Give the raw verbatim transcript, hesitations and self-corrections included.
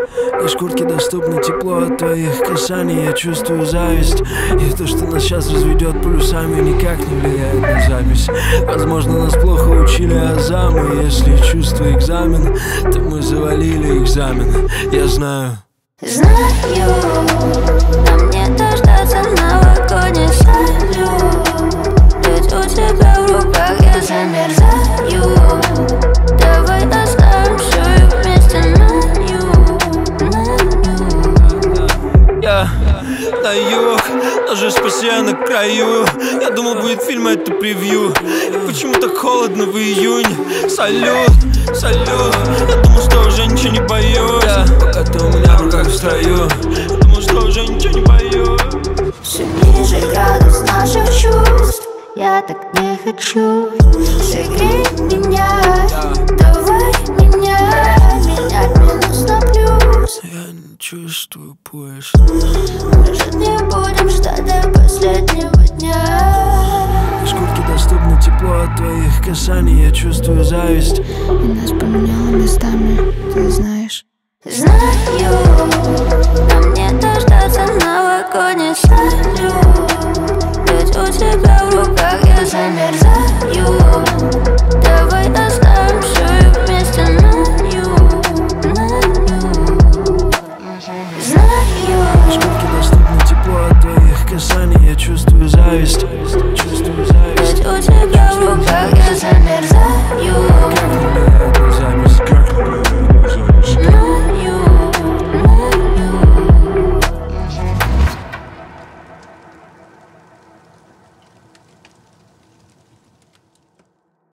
Лишь куртке доступно тепло от твоих касаний. Я чувствую зависть, и то, что нас сейчас разведет полюсами, никак не влияет на запись. Возможно, нас плохо учили азамы. Если чувство экзамен, то мы завалили экзамен. Я знаю. Знаю, нам не дождаться новогодний салют. Ведь у тебя в руках я замерзаю. Давай оставим все и вместе на юг, на юг. Я на юг, но же спаси я на краю. Я думал, будет фильм, а это превью. И почему так холодно в июне? Салют, салют. Я думал, что уже ничего не боюсь. Я, пока ты у меня в руках в строю. Я думал, что уже ничего не боюсь. Все ниже градус наших чувств. Я так не хочу. Согрей меня, давай менять. Менять минус на плюс. Я не чувствую пульс. Мы же не будем ждать до последнего дня. Из куртки доступно тепло от твоих касаний. Я чувствую зависть, И нас поменяло местами, ты знаешь. Знаю, нам не дождаться новогодний салют. Ведь у тебя в руках я замерзаю.